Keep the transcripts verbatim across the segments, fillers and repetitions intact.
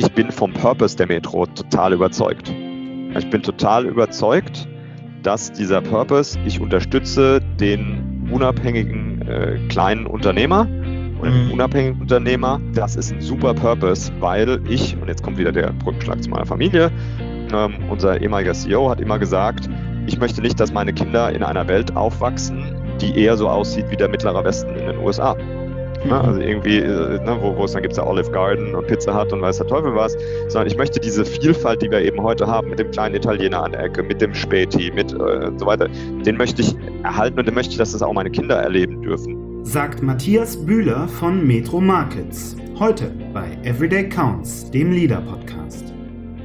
ich bin vom Purpose der Metro total überzeugt. Ich bin total überzeugt, dass dieser Purpose, ich unterstütze den unabhängigen äh, kleinen Unternehmer oder den Mhm. unabhängigen Unternehmer, das ist ein super Purpose, weil ich, und jetzt kommt wieder der Brückenschlag zu meiner Familie, ähm, unser ehemaliger C E O hat immer gesagt, ich möchte nicht, dass meine Kinder in einer Welt aufwachsen, die eher so aussieht wie der Mittlere Westen in den U S A. Ne? Also irgendwie, äh, ne, wo, wo es dann gibt es ja Olive Garden und Pizza Hut und weiß der Teufel was, sondern ich möchte diese Vielfalt, die wir eben heute haben, mit dem kleinen Italiener an der Ecke, mit dem Späti, mit äh, und so weiter, den möchte ich erhalten und den möchte ich, dass das auch meine Kinder erleben dürfen. Sagt Matthias Bühler von Metro Markets. Heute bei Everyday Counts, dem Leader-Podcast.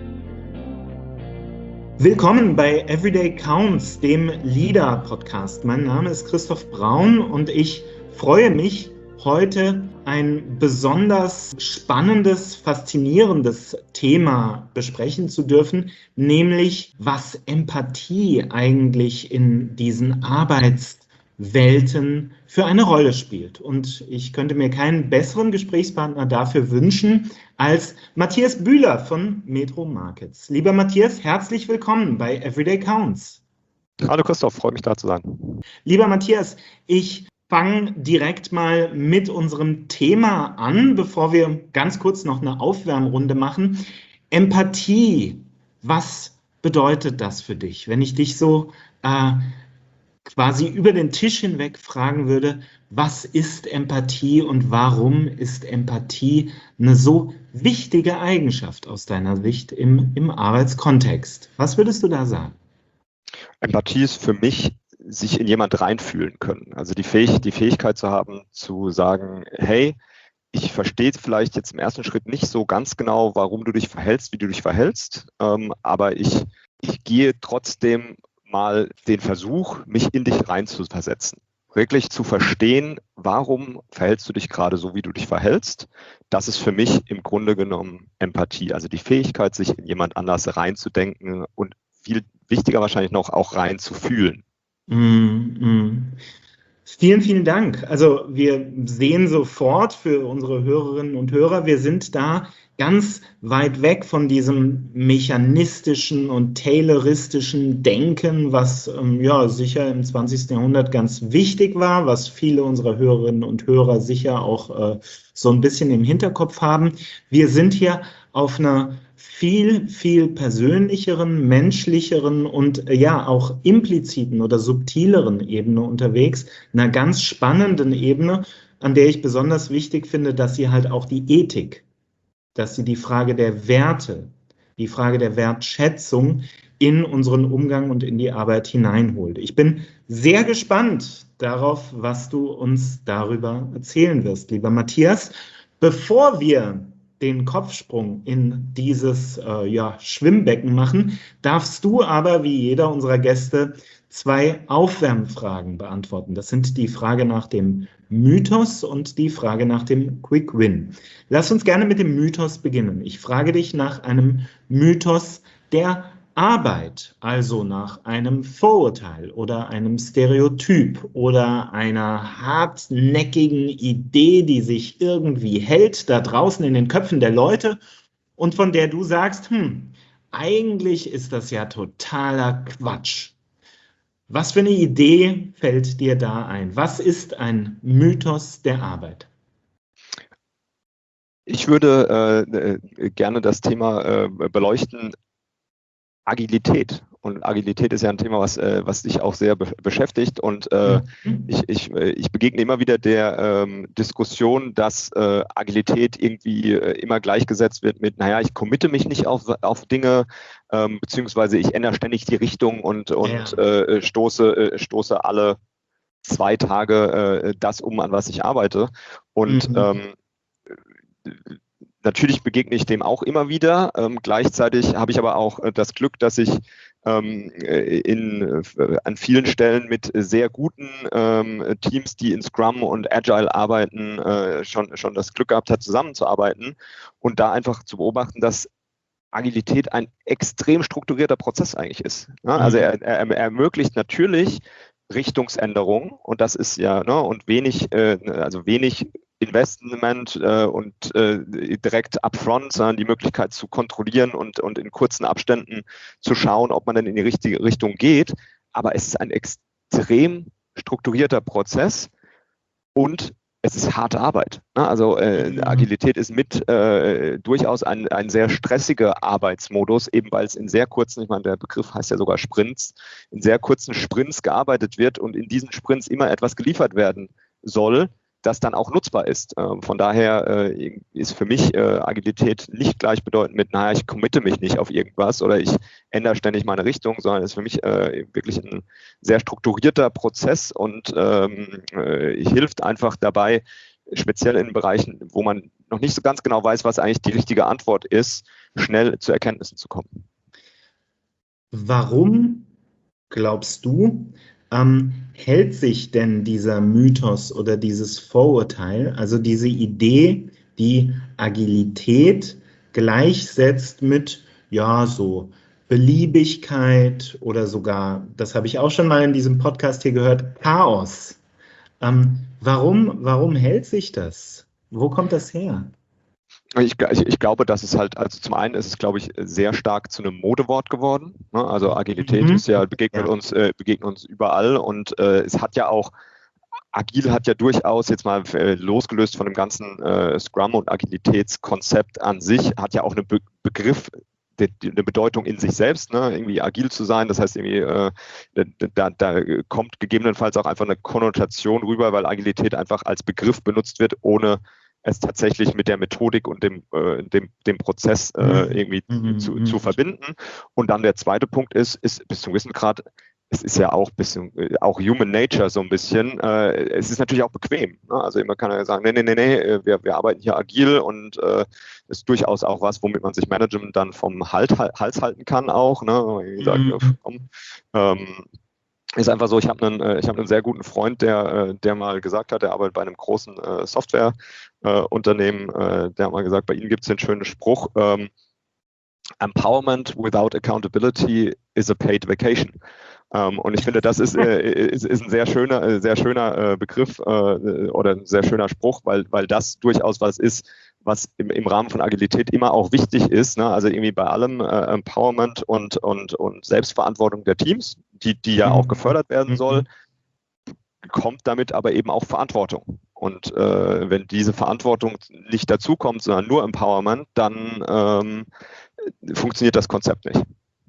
Willkommen bei Everyday Counts, dem Leader-Podcast. Mein Name ist Christoph Braun und ich freue mich, heute ein besonders spannendes, faszinierendes Thema besprechen zu dürfen, nämlich was Empathie eigentlich in diesen Arbeitswelten für eine Rolle spielt. Und ich könnte mir keinen besseren Gesprächspartner dafür wünschen als Matthias Bühler von Metro Markets. Lieber Matthias, herzlich willkommen bei Everyday Counts. Hallo Christoph, freut mich da zu sein. Lieber Matthias, ich fangen direkt mal mit unserem Thema an, bevor wir ganz kurz noch eine Aufwärmrunde machen. Empathie, was bedeutet das für dich? Wenn ich dich so äh, quasi über den Tisch hinweg fragen würde, was ist Empathie und warum ist Empathie eine so wichtige Eigenschaft aus deiner Sicht im, im Arbeitskontext? Was würdest du da sagen? Empathie ist für mich, sich in jemand reinfühlen können. Also die, Fähig die Fähigkeit zu haben, zu sagen, hey, ich verstehe vielleicht jetzt im ersten Schritt nicht so ganz genau, warum du dich verhältst, wie du dich verhältst, ähm, aber ich, ich gehe trotzdem mal den Versuch, mich in dich reinzuversetzen. Wirklich zu verstehen, warum verhältst du dich gerade so, wie du dich verhältst. Das ist für mich im Grunde genommen Empathie. Also die Fähigkeit, sich in jemand anders reinzudenken und viel wichtiger wahrscheinlich noch, auch reinzufühlen. Mm, mm. Vielen, vielen Dank. Also wir sehen sofort für unsere Hörerinnen und Hörer, wir sind da ganz weit weg von diesem mechanistischen und tayloristischen Denken, was ähm, ja sicher im zwanzigsten Jahrhundert ganz wichtig war, was viele unserer Hörerinnen und Hörer sicher auch äh, so ein bisschen im Hinterkopf haben. Wir sind hier auf einer viel, viel persönlicheren, menschlicheren und äh, ja auch impliziten oder subtileren Ebene unterwegs, einer ganz spannenden Ebene, an der ich besonders wichtig finde, dass sie halt auch die Ethik, dass sie die Frage der Werte, die Frage der Wertschätzung in unseren Umgang und in die Arbeit hineinholt. Ich bin sehr gespannt darauf, was du uns darüber erzählen wirst, lieber Matthias. Bevor wir den Kopfsprung in dieses äh, ja, Schwimmbecken machen, darfst du aber, wie jeder unserer Gäste, zwei Aufwärmfragen beantworten. Das sind die Frage nach dem Mythos und die Frage nach dem Quick Win. Lass uns gerne mit dem Mythos beginnen. Ich frage dich nach einem Mythos der Arbeit, also nach einem Vorurteil oder einem Stereotyp oder einer hartnäckigen Idee, die sich irgendwie hält da draußen in den Köpfen der Leute und von der du sagst, hm, eigentlich ist das ja totaler Quatsch. Was für eine Idee fällt dir da ein? Was ist ein Mythos der Arbeit? Ich würde äh, gerne das Thema äh, beleuchten, Agilität. Und Agilität ist ja ein Thema, was, äh, was dich auch sehr be beschäftigt. Und äh, mhm. ich, ich, ich begegne immer wieder der ähm, Diskussion, dass äh, Agilität irgendwie äh, immer gleichgesetzt wird mit, naja, ich committe mich nicht auf, auf Dinge, ähm, beziehungsweise ich ändere ständig die Richtung und, und ja. äh, stoße, äh, stoße alle zwei Tage äh, das um, an was ich arbeite. Und mhm. ähm, natürlich begegne ich dem auch immer wieder. Ähm, gleichzeitig habe ich aber auch äh, das Glück, dass ich ähm, in, äh, an vielen Stellen mit sehr guten ähm, Teams, die in Scrum und Agile arbeiten, äh, schon, schon das Glück gehabt hat, zusammenzuarbeiten und da einfach zu beobachten, dass Agilität ein extrem strukturierter Prozess eigentlich ist. Ne? Mhm. Also er, er, er ermöglicht natürlich Richtungsänderung und das ist ja, ne, und wenig, äh, also wenig Investment äh, und äh, direkt upfront, sondern die Möglichkeit zu kontrollieren und, und in kurzen Abständen zu schauen, ob man denn in die richtige Richtung geht. Aber es ist ein extrem strukturierter Prozess und es ist harte Arbeit. Ne? Also äh, Mhm. Agilität ist mit äh, durchaus ein, ein sehr stressiger Arbeitsmodus, eben weil es in sehr kurzen, ich meine, der Begriff heißt ja sogar Sprints, in sehr kurzen Sprints gearbeitet wird und in diesen Sprints immer etwas geliefert werden soll, das dann auch nutzbar ist. Ähm, von daher äh, ist für mich äh, Agilität nicht gleichbedeutend mit, naja, ich committe mich nicht auf irgendwas oder ich ändere ständig meine Richtung, sondern ist für mich äh, wirklich ein sehr strukturierter Prozess und ähm, äh, hilft einfach dabei, speziell in Bereichen, wo man noch nicht so ganz genau weiß, was eigentlich die richtige Antwort ist, schnell zu Erkenntnissen zu kommen. Warum glaubst du, ähm, hält sich denn dieser Mythos oder dieses Vorurteil, also diese Idee, die Agilität gleichsetzt mit, ja, so Beliebigkeit oder sogar, das habe ich auch schon mal in diesem Podcast hier gehört, Chaos. Ähm, warum, warum hält sich das? Wo kommt das her? Ich, ich, ich glaube, dass es halt, also zum einen ist es, glaube ich, sehr stark zu einem Modewort geworden. Ne? Also Agilität Mhm. ist ja, begegnet Ja. uns, äh, begegnet uns überall und äh, es hat ja auch, Agil hat ja durchaus jetzt mal äh, losgelöst von dem ganzen äh, Scrum- und Agilitätskonzept an sich, hat ja auch einen Be Begriff, de, de, eine Bedeutung in sich selbst, ne? Irgendwie agil zu sein. Das heißt, irgendwie, äh, da, da kommt gegebenenfalls auch einfach eine Konnotation rüber, weil Agilität einfach als Begriff benutzt wird, ohne es tatsächlich mit der Methodik und dem, äh, dem, dem Prozess äh, irgendwie Mhm. zu, Mhm. zu verbinden. Und dann der zweite Punkt ist, ist bis zu einem gewissen Grad, es ist ja auch bisschen, auch Human Nature so ein bisschen, äh, es ist natürlich auch bequem. Ne? Also man kann ja sagen, nee, nee, nee, nee, wir, wir arbeiten hier agil und äh, ist durchaus auch was, womit man sich Management dann vom halt, Hals halten kann auch. Ne? Wie gesagt, Mhm. komm, ähm, ist einfach so, ich habe einen, äh, ich hab einen sehr guten Freund, der, äh, der mal gesagt hat, der arbeitet bei einem großen äh, Softwareunternehmen, äh, der hat mal gesagt, bei Ihnen gibt es den schönen Spruch, ähm, Empowerment without accountability is a paid vacation. Um, und ich finde, das ist, äh, ist, ist ein sehr schöner, sehr schöner äh, Begriff äh, oder ein sehr schöner Spruch, weil, weil das durchaus was ist, was im, im Rahmen von Agilität immer auch wichtig ist. Ne? Also irgendwie bei allem äh, Empowerment und, und, und Selbstverantwortung der Teams, die, die ja auch gefördert werden soll, kommt damit aber eben auch Verantwortung. Und äh, wenn diese Verantwortung nicht dazukommt, sondern nur Empowerment, dann ähm, funktioniert das Konzept nicht.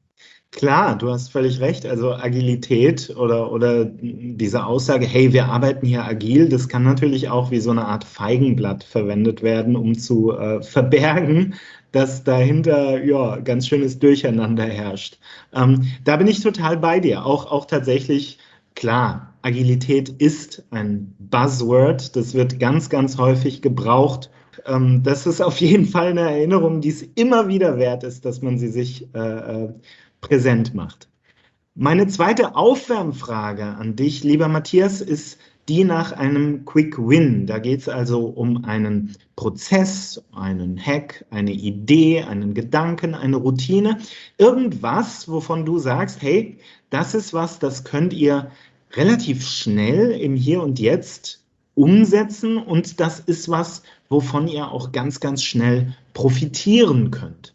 Klar, du hast völlig recht. Also Agilität oder, oder diese Aussage, hey, wir arbeiten hier agil, das kann natürlich auch wie so eine Art Feigenblatt verwendet werden, um zu äh, verbergen, dass dahinter ja ganz schönes Durcheinander herrscht. Ähm, da bin ich total bei dir. Auch, auch tatsächlich, klar, Agilität ist ein Buzzword. Das wird ganz, ganz häufig gebraucht. Ähm, das ist auf jeden Fall eine Erinnerung, die es immer wieder wert ist, dass man sie sich äh, äh, präsent macht. Meine zweite Aufwärmfrage an dich, lieber Matthias, ist die nach einem Quick Win. Da geht es also um einen Prozess, einen Hack, eine Idee, einen Gedanken, eine Routine. Irgendwas, wovon du sagst, hey, das ist was, das könnt ihr relativ schnell im Hier und Jetzt umsetzen und das ist was, wovon ihr auch ganz, ganz schnell profitieren könnt.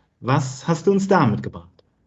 Was hast du uns da mitgebracht?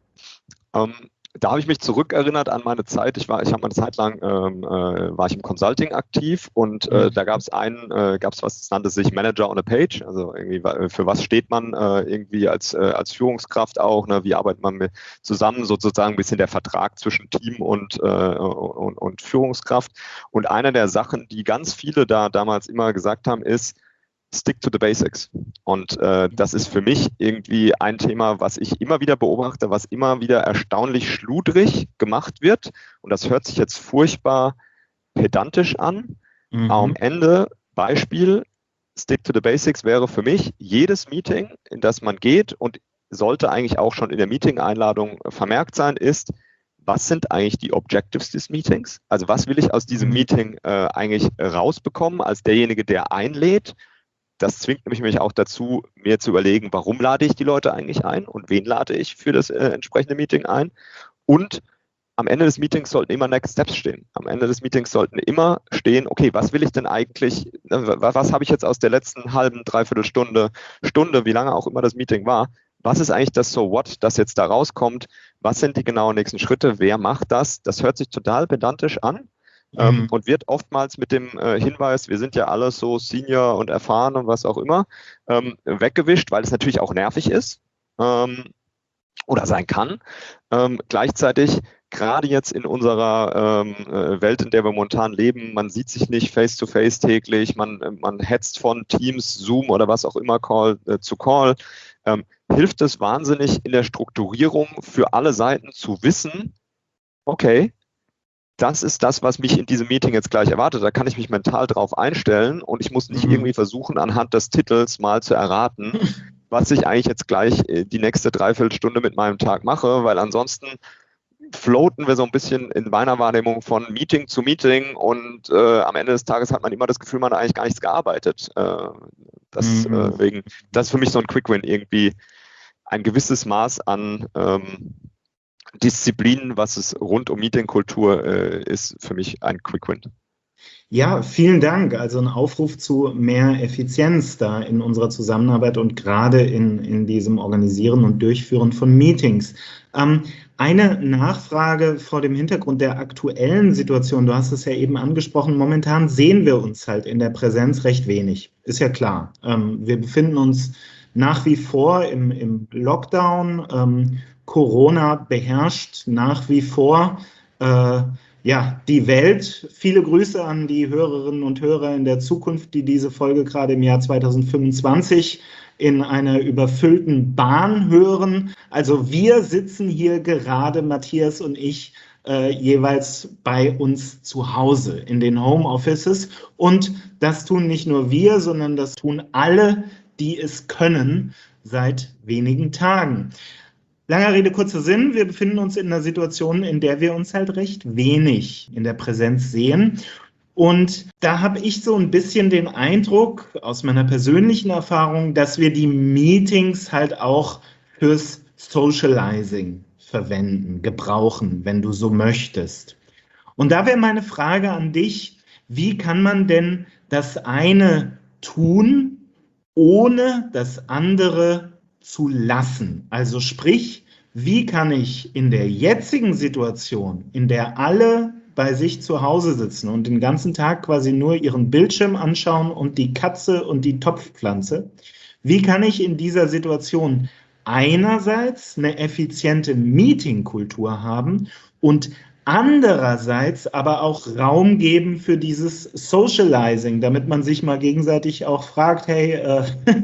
Ähm, da habe ich mich zurückerinnert an meine Zeit. Ich war, ich habe eine Zeit lang ähm, äh, war ich im Consulting aktiv und äh, da gab es einen, äh, gab es was, das nannte sich Manager on a Page. Also irgendwie für was steht man äh, irgendwie als äh, als Führungskraft auch? Ne? Wie arbeitet man mit zusammen? Sozusagen ein bisschen der Vertrag zwischen Team und, äh, und und Führungskraft. Und eine der Sachen, die ganz viele da damals immer gesagt haben, ist Stick to the basics. Und äh, das ist für mich irgendwie ein Thema, was ich immer wieder beobachte, was immer wieder erstaunlich schludrig gemacht wird. Und das hört sich jetzt furchtbar pedantisch an. Mhm. Aber am Ende, Beispiel, Stick to the basics wäre für mich jedes Meeting, in das man geht und sollte eigentlich auch schon in der Meeting-Einladung vermerkt sein, ist, was sind eigentlich die Objectives des Meetings? Also was will ich aus diesem Meeting äh, eigentlich rausbekommen als derjenige, der einlädt? Das zwingt mich auch dazu, mir zu überlegen, warum lade ich die Leute eigentlich ein und wen lade ich für das äh, entsprechende Meeting ein. Und am Ende des Meetings sollten immer Next Steps stehen. Am Ende des Meetings sollten immer stehen, okay, was will ich denn eigentlich, was, was habe ich jetzt aus der letzten halben, dreiviertel Stunde, Stunde, wie lange auch immer das Meeting war, was ist eigentlich das So What, das jetzt da rauskommt, was sind die genauen nächsten Schritte, wer macht das? Das hört sich total pedantisch an. Mhm. ähm, und wird oftmals mit dem äh, Hinweis, wir sind ja alle so Senior und erfahren und was auch immer, ähm, weggewischt, weil es natürlich auch nervig ist ähm, oder sein kann. Ähm, gleichzeitig, gerade jetzt in unserer ähm, Welt, in der wir momentan leben, man sieht sich nicht face-to-face täglich, man, man hetzt von Teams, Zoom oder was auch immer Call äh, zu Call, ähm, hilft es wahnsinnig in der Strukturierung für alle Seiten zu wissen, okay, das ist das, was mich in diesem Meeting jetzt gleich erwartet. Da kann ich mich mental drauf einstellen und ich muss nicht mhm. irgendwie versuchen, anhand des Titels mal zu erraten, was ich eigentlich jetzt gleich die nächste Dreiviertelstunde mit meinem Tag mache, weil ansonsten floaten wir so ein bisschen in meiner Wahrnehmung von Meeting zu Meeting und äh, am Ende des Tages hat man immer das Gefühl, man hat eigentlich gar nichts gearbeitet. Äh, das, mhm. äh, wegen, das ist für mich so ein Quick-Win, irgendwie ein gewisses Maß an ähm, Disziplin, was es rund um Meetingkultur äh, ist, für mich ein Quick-Win. Ja, vielen Dank. Also ein Aufruf zu mehr Effizienz da in unserer Zusammenarbeit und gerade in, in diesem Organisieren und Durchführen von Meetings. Ähm, eine Nachfrage vor dem Hintergrund der aktuellen Situation. Du hast es ja eben angesprochen. Momentan sehen wir uns halt in der Präsenz recht wenig. Ist ja klar. Ähm, wir befinden uns nach wie vor im, im Lockdown. Ähm, Corona beherrscht nach wie vor äh, ja, die Welt. Viele Grüße an die Hörerinnen und Hörer in der Zukunft, die diese Folge gerade im Jahr zweitausendfünfundzwanzig in einer überfüllten Bahn hören. Also wir sitzen hier gerade, Matthias und ich, äh, jeweils bei uns zu Hause in den Homeoffices. Und das tun nicht nur wir, sondern das tun alle, die es können, seit wenigen Tagen. Langer Rede, kurzer Sinn. Wir befinden uns in einer Situation, in der wir uns halt recht wenig in der Präsenz sehen. Und da habe ich so ein bisschen den Eindruck aus meiner persönlichen Erfahrung, dass wir die Meetings halt auch fürs Socializing verwenden, gebrauchen, wenn du so möchtest. Und da wäre meine Frage an dich, wie kann man denn das eine tun, ohne das andere zu lassen? Also sprich, wie kann ich in der jetzigen Situation, in der alle bei sich zu Hause sitzen und den ganzen Tag quasi nur ihren Bildschirm anschauen und die Katze und die Topfpflanze, wie kann ich in dieser Situation einerseits eine effiziente Meetingkultur haben und andererseits aber auch Raum geben für dieses Socializing, damit man sich mal gegenseitig auch fragt, hey, äh,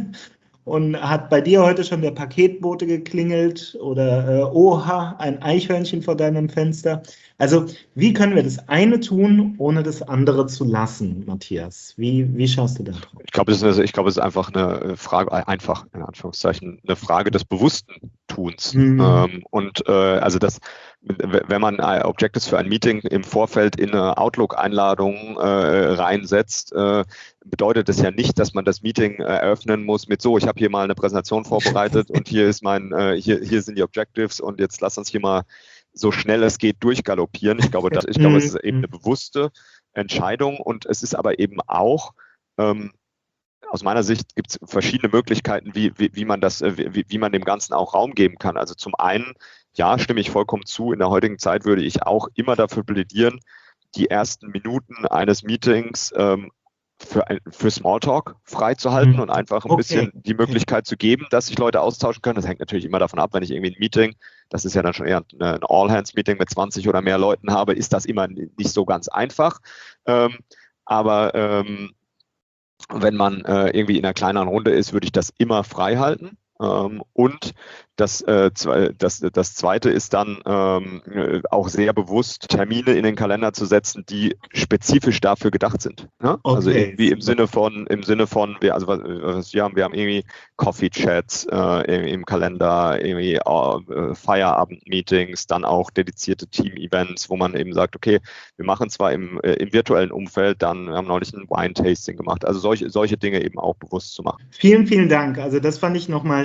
und hat bei dir heute schon der Paketbote geklingelt oder äh, oha, ein Eichhörnchen vor deinem Fenster? Also wie können wir das eine tun, ohne das andere zu lassen, Matthias? Wie, wie schaust du da drauf? Ich glaube, es ist, ich glaube, es ist einfach eine Frage, einfach in Anführungszeichen, eine Frage des bewussten Tuns. Mhm. Ähm, und äh, also das, wenn man Objectives für ein Meeting im Vorfeld in eine Outlook-Einladung äh, reinsetzt, äh, bedeutet das ja nicht, dass man das Meeting äh, eröffnen muss mit so, ich habe hier mal eine Präsentation vorbereitet und hier ist mein, äh, hier, hier sind die Objectives und jetzt lass uns hier mal so schnell es geht durchgaloppieren. Ich glaube, das, ich glaube, es ist eben eine bewusste Entscheidung und es ist aber eben auch, ähm, aus meiner Sicht gibt es verschiedene Möglichkeiten, wie, wie, wie man das, wie, wie man dem Ganzen auch Raum geben kann. Also zum einen, ja, stimme ich vollkommen zu, in der heutigen Zeit würde ich auch immer dafür plädieren, die ersten Minuten eines Meetings ähm, für, für Smalltalk freizuhalten mhm. und einfach ein okay. bisschen die Möglichkeit zu geben, dass sich Leute austauschen können. Das hängt natürlich immer davon ab, wenn ich irgendwie ein Meeting, das ist ja dann schon eher ein All-Hands-Meeting mit zwanzig oder mehr Leuten habe, ist das immer nicht so ganz einfach. Ähm, aber ähm, wenn man äh, irgendwie in einer kleineren Runde ist, würde ich das immer frei halten. Ähm, und das, äh, das, das Zweite ist dann ähm, auch sehr bewusst, Termine in den Kalender zu setzen, die spezifisch dafür gedacht sind. Ne? Okay. Also irgendwie im Sinne von, im Sinne von, wir, also was, was wir haben, wir haben irgendwie Coffee-Chats äh, im Kalender, irgendwie äh, Feierabend-Meetings, dann auch dedizierte Team-Events, wo man eben sagt, okay, wir machen zwar im, äh, im virtuellen Umfeld, dann wir haben neulich ein Wine-Tasting gemacht. Also solche, solche Dinge eben auch bewusst zu machen. Vielen, vielen Dank. Also das fand ich nochmal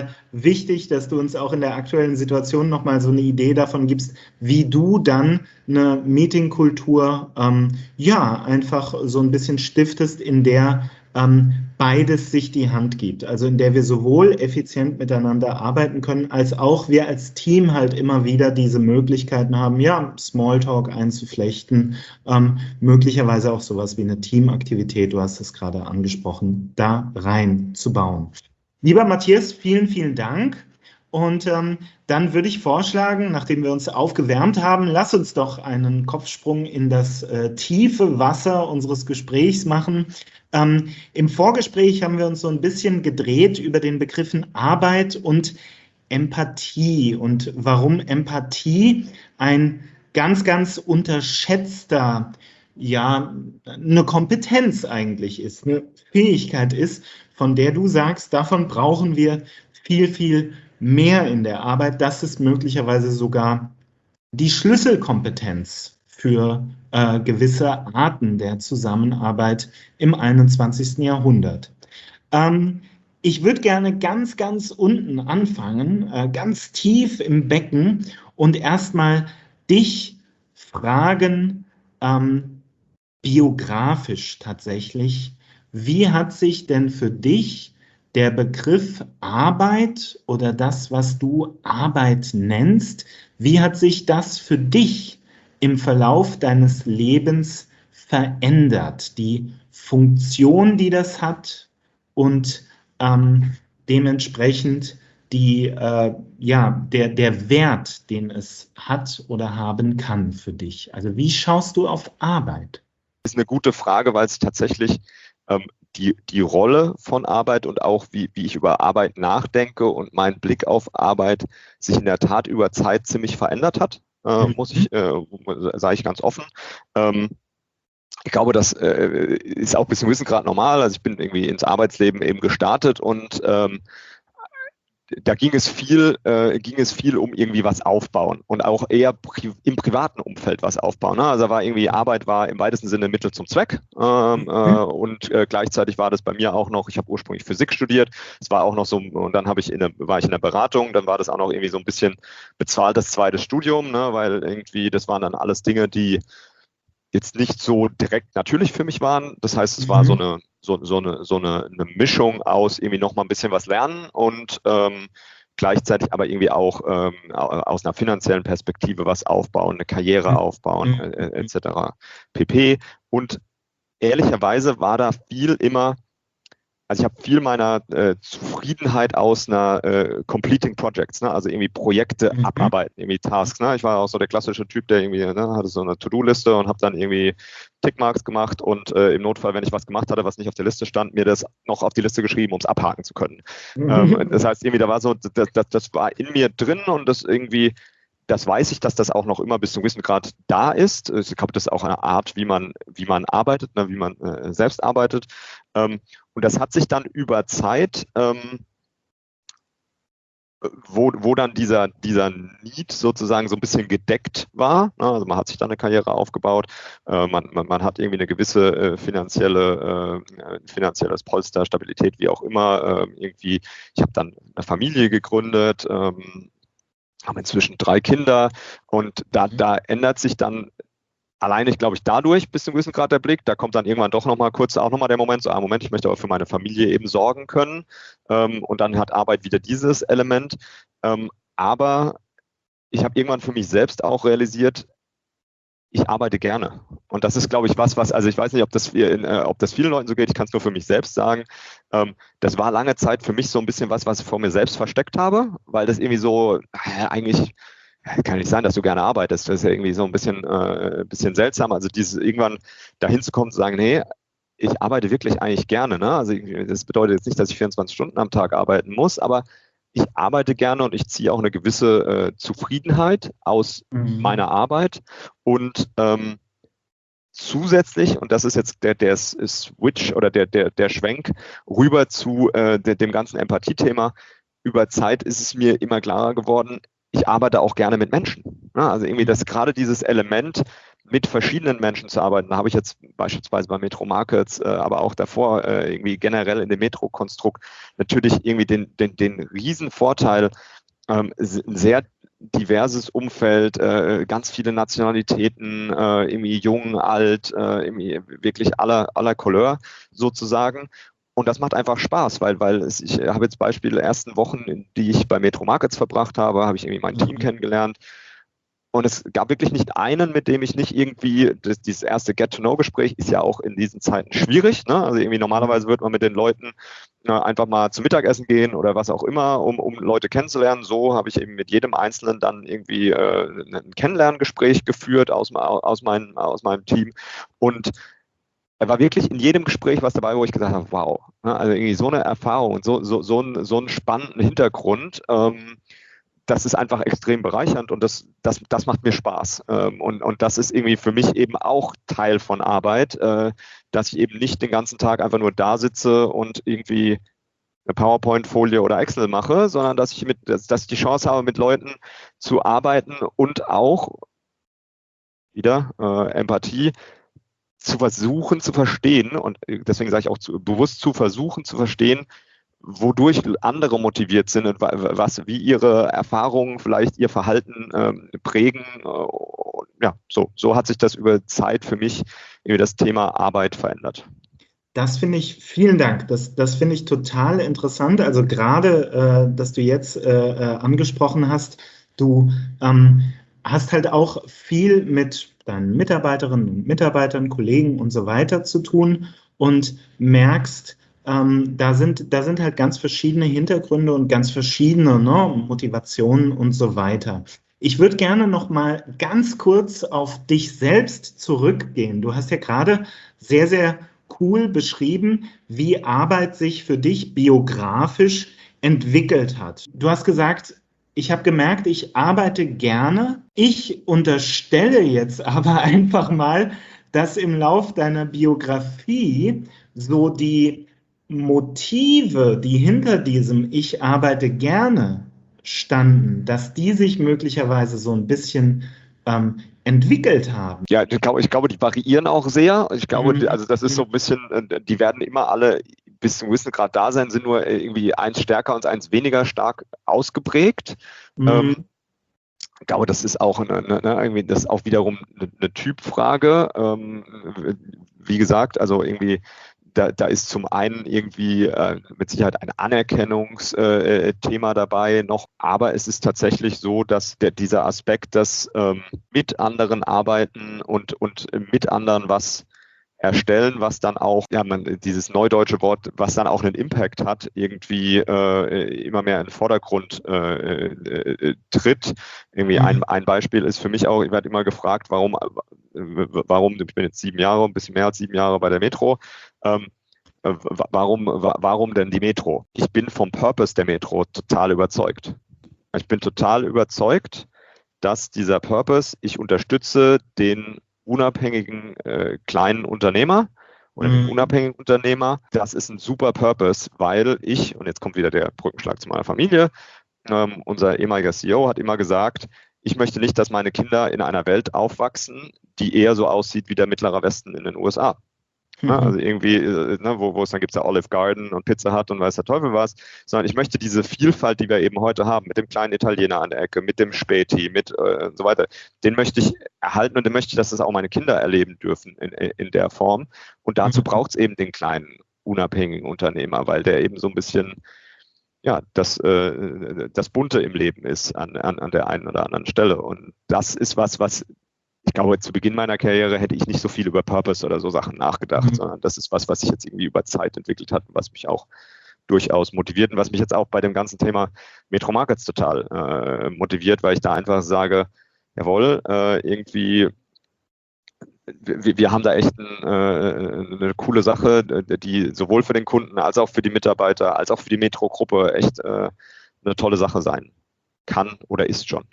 total wichtig, dass du uns auch in der aktuellen Situation nochmal so eine Idee davon gibst, wie du dann eine Meetingkultur ähm, ja einfach so ein bisschen stiftest, in der ähm, beides sich die Hand gibt. Also in der wir sowohl effizient miteinander arbeiten können, als auch wir als Team halt immer wieder diese Möglichkeiten haben, ja, Smalltalk einzuflechten, ähm, möglicherweise auch sowas wie eine Teamaktivität, du hast es gerade angesprochen, da reinzubauen. Lieber Matthias, vielen, vielen Dank. Und ähm, dann würde ich vorschlagen, nachdem wir uns aufgewärmt haben, lass uns doch einen Kopfsprung in das äh, tiefe Wasser unseres Gesprächs machen. Ähm, Im Vorgespräch haben wir uns so ein bisschen gedreht über den Begriffen Arbeit und Empathie und warum Empathie ein ganz, ganz unterschätzter, ja, eine Kompetenz eigentlich ist, eine Fähigkeit ist, von der du sagst, davon brauchen wir viel, viel mehr in der Arbeit. Das ist möglicherweise sogar die Schlüsselkompetenz für äh, gewisse Arten der Zusammenarbeit im einundzwanzigsten Jahrhundert. Ähm, ich würde gerne ganz, ganz unten anfangen, äh, ganz tief im Becken und erstmal dich fragen, ähm, biografisch tatsächlich, wie hat sich denn für dich der Begriff Arbeit oder das, was du Arbeit nennst, wie hat sich das für dich im Verlauf deines Lebens verändert? Die Funktion, die das hat und ähm, dementsprechend die, äh, ja, der, der Wert, den es hat oder haben kann für dich. Also wie schaust du auf Arbeit? Das ist eine gute Frage, weil sich tatsächlich ähm, die, die Rolle von Arbeit und auch wie, wie ich über Arbeit nachdenke und mein Blick auf Arbeit sich in der Tat über Zeit ziemlich verändert hat, äh, mhm. muss ich, äh, sage ich ganz offen. Ähm, ich glaube, das äh, ist auch bis zum gewissen Grad normal. Also ich bin irgendwie ins Arbeitsleben eben gestartet und ähm, da ging es viel, äh, ging es viel um irgendwie was aufbauen und auch eher pri im privaten Umfeld was aufbauen. Ne? Also war irgendwie Arbeit war im weitesten Sinne Mittel zum Zweck ähm, mhm. äh, und äh, gleichzeitig war das bei mir auch noch. Ich habe ursprünglich Physik studiert. Es war auch noch so und dann habe ich in der, war ich in der Beratung. Dann war das auch noch irgendwie so ein bisschen bezahltes zweites Studium, ne? Weil irgendwie das waren dann alles Dinge, die jetzt nicht so direkt natürlich für mich waren. Das heißt, es mhm. war so eine so, so eine so eine, eine Mischung aus irgendwie noch mal ein bisschen was lernen und ähm, gleichzeitig aber irgendwie auch ähm, aus einer finanziellen Perspektive was aufbauen, eine Karriere mhm. aufbauen, mhm. äh, et cetera pp. Und ehrlicherweise war da viel immer Also ich habe viel meiner äh, Zufriedenheit aus einer äh, Completing Projects, ne? Also irgendwie Projekte mhm. abarbeiten, irgendwie Tasks. Ne? Ich war auch so der klassische Typ, der irgendwie ne, hatte so eine To-Do-Liste und habe dann irgendwie Tickmarks gemacht und äh, im Notfall, wenn ich was gemacht hatte, was nicht auf der Liste stand, mir das noch auf die Liste geschrieben, um es abhaken zu können. Mhm. Ähm, das heißt, irgendwie da war so, das, das, das war in mir drin und das irgendwie Das weiß ich, dass das auch noch immer bis zu einem gewissen Grad da ist. Ich glaube, das ist auch eine Art, wie man, wie man arbeitet, ne, wie man äh, selbst arbeitet. Ähm, und das hat sich dann über Zeit, ähm, wo, wo dann dieser, dieser Need sozusagen so ein bisschen gedeckt war. Ne? Also man hat sich dann eine Karriere aufgebaut, äh, man, man, man hat irgendwie eine gewisse äh, finanzielle, äh, finanzielles Polster, Stabilität, wie auch immer. Äh, irgendwie, ich habe dann eine Familie gegründet, ähm, haben inzwischen drei Kinder und da, da ändert sich dann alleine, glaube ich, dadurch bis zu einem gewissen Grad der Blick. Da kommt dann irgendwann doch nochmal kurz auch nochmal der Moment, so, ah, Moment, ich möchte aber für meine Familie eben sorgen können. Ähm, und dann hat Arbeit wieder dieses Element. Ähm, aber ich habe irgendwann für mich selbst auch realisiert, ich arbeite gerne. Und das ist, glaube ich, was, was, also ich weiß nicht, ob das, in, äh, ob das vielen Leuten so geht, ich kann es nur für mich selbst sagen. Ähm, das war lange Zeit für mich so ein bisschen was, was ich vor mir selbst versteckt habe, weil das irgendwie so, äh, eigentlich kann nicht sein, dass du gerne arbeitest. Das ist ja irgendwie so ein bisschen, äh, bisschen seltsam. Also dieses irgendwann dahin zu kommen, zu sagen, nee, ich arbeite wirklich eigentlich gerne. Ne? Also das bedeutet jetzt nicht, dass ich vierundzwanzig Stunden am Tag arbeiten muss, aber ich arbeite gerne und ich ziehe auch eine gewisse äh, Zufriedenheit aus mhm. meiner Arbeit und ähm, zusätzlich, und das ist jetzt der, der Switch oder der, der, der Schwenk rüber zu äh, der, dem ganzen Empathie-Thema, über Zeit ist es mir immer klarer geworden, ich arbeite auch gerne mit Menschen. Ja, also irgendwie das gerade dieses Element, mit verschiedenen Menschen zu arbeiten, da habe ich jetzt beispielsweise bei Metro Markets, äh, aber auch davor äh, irgendwie generell in dem Metro-Konstrukt natürlich irgendwie den, den, den Riesenvorteil, ähm, ein sehr diverses Umfeld, äh, ganz viele Nationalitäten, äh, irgendwie jung, alt, äh, irgendwie wirklich aller, aller Couleur sozusagen. Und das macht einfach Spaß, weil, weil es, ich habe jetzt Beispiele ersten Wochen, die ich bei Metro Markets verbracht habe, habe ich irgendwie mein Team kennengelernt. Und es gab wirklich nicht einen, mit dem ich nicht irgendwie, das, dieses erste Get-to-Know-Gespräch ist ja auch in diesen Zeiten schwierig. Ne? Also irgendwie normalerweise wird man mit den Leuten äh, einfach mal zum Mittagessen gehen oder was auch immer, um, um Leute kennenzulernen. So habe ich eben mit jedem Einzelnen dann irgendwie äh, ein Kennenlerngespräch geführt aus, aus, mein, aus meinem Team. Und er war wirklich in jedem Gespräch was dabei, wo ich gesagt habe, wow, ne? Also irgendwie so eine Erfahrung und so, so, so, ein, so einen spannenden Hintergrund. Ähm, das ist einfach extrem bereichernd und das, das, das macht mir Spaß. Ähm, und, und das ist irgendwie für mich eben auch Teil von Arbeit, äh, dass ich eben nicht den ganzen Tag einfach nur da sitze und irgendwie eine PowerPoint-Folie oder Excel mache, sondern dass ich, mit, dass, dass ich die Chance habe, mit Leuten zu arbeiten und auch, wieder äh, Empathie, zu versuchen zu verstehen und deswegen sage ich auch zu, bewusst zu versuchen zu verstehen, wodurch andere motiviert sind und was, wie ihre Erfahrungen vielleicht ihr Verhalten ähm, prägen. Ja, so, so hat sich das über Zeit für mich über das Thema Arbeit verändert. Das finde ich, vielen Dank, das, das finde ich total interessant. Also gerade, äh, dass du jetzt äh, äh, angesprochen hast, du ähm, hast halt auch viel mit deinen Mitarbeiterinnen und Mitarbeitern, Kollegen und so weiter zu tun und merkst, ähm, da sind, da sind halt ganz verschiedene Hintergründe und ganz verschiedene, ne, Motivationen und so weiter. Ich würde gerne noch mal ganz kurz auf dich selbst zurückgehen. Du hast ja gerade sehr, sehr cool beschrieben, wie Arbeit sich für dich biografisch entwickelt hat. Du hast gesagt, ich habe gemerkt, ich arbeite gerne. Ich unterstelle jetzt aber einfach mal, dass im Lauf deiner Biografie so die Motive, die hinter diesem Ich arbeite gerne standen, dass die sich möglicherweise so ein bisschen ähm, entwickelt haben. Ja, ich glaube, ich glaube, die variieren auch sehr. Ich glaube, Mhm. also das ist so ein bisschen, die werden immer alle bis zu einem gewissen Grad da sein, sind nur irgendwie eins stärker und eins weniger stark ausgeprägt. Mhm. Ähm, ich glaube, das ist auch eine, eine, irgendwie das ist auch wiederum eine, eine Typfrage. Ähm, wie gesagt, also irgendwie da, da ist zum einen irgendwie äh, mit Sicherheit ein Anerkennungsthema äh, dabei noch, aber es ist tatsächlich so, dass der, dieser Aspekt, dass ähm, mit anderen arbeiten und, und mit anderen was erstellen, was dann auch, ja, man, dieses neudeutsche Wort, was dann auch einen Impact hat, irgendwie äh, immer mehr in den Vordergrund äh, äh, tritt. Irgendwie ein, ein Beispiel ist für mich auch, ich werde immer gefragt, warum, äh, warum, ich bin jetzt sieben Jahre, ein bisschen mehr als sieben Jahre bei der Metro, ähm, warum, warum denn die Metro? Ich bin vom Purpose der Metro total überzeugt. Ich bin total überzeugt, dass dieser Purpose, ich unterstütze den unabhängigen äh, kleinen Unternehmer oder den unabhängigen Unternehmer, das ist ein super Purpose, weil ich, und jetzt kommt wieder der Brückenschlag zu meiner Familie, ähm, unser ehemaliger C E O hat immer gesagt, ich möchte nicht, dass meine Kinder in einer Welt aufwachsen, die eher so aussieht wie der Mittlere Westen in den U S A. Mhm. Ne, also irgendwie, ne, wo, wo es dann gibt es ja Olive Garden und Pizza Hut und weiß der Teufel was, sondern ich möchte diese Vielfalt, die wir eben heute haben, mit dem kleinen Italiener an der Ecke, mit dem Späti, mit äh, und so weiter, den möchte ich erhalten und den möchte ich, dass das auch meine Kinder erleben dürfen in, in der Form. Und dazu Mhm. braucht es eben den kleinen, unabhängigen Unternehmer, weil der eben so ein bisschen ja, das, äh, das Bunte im Leben ist an, an, an der einen oder anderen Stelle. Und das ist was, was ich glaube, zu Beginn meiner Karriere hätte ich nicht so viel über Purpose oder so Sachen nachgedacht, Mhm. sondern das ist was, was sich jetzt irgendwie über Zeit entwickelt hat und was mich auch durchaus motiviert und was mich jetzt auch bei dem ganzen Thema Metro Markets total äh, motiviert, weil ich da einfach sage, jawohl, äh, irgendwie, wir, wir haben da echt ein, äh, eine coole Sache, die sowohl für den Kunden als auch für die Mitarbeiter als auch für die Metro-Gruppe echt äh, eine tolle Sache sein kann oder ist schon.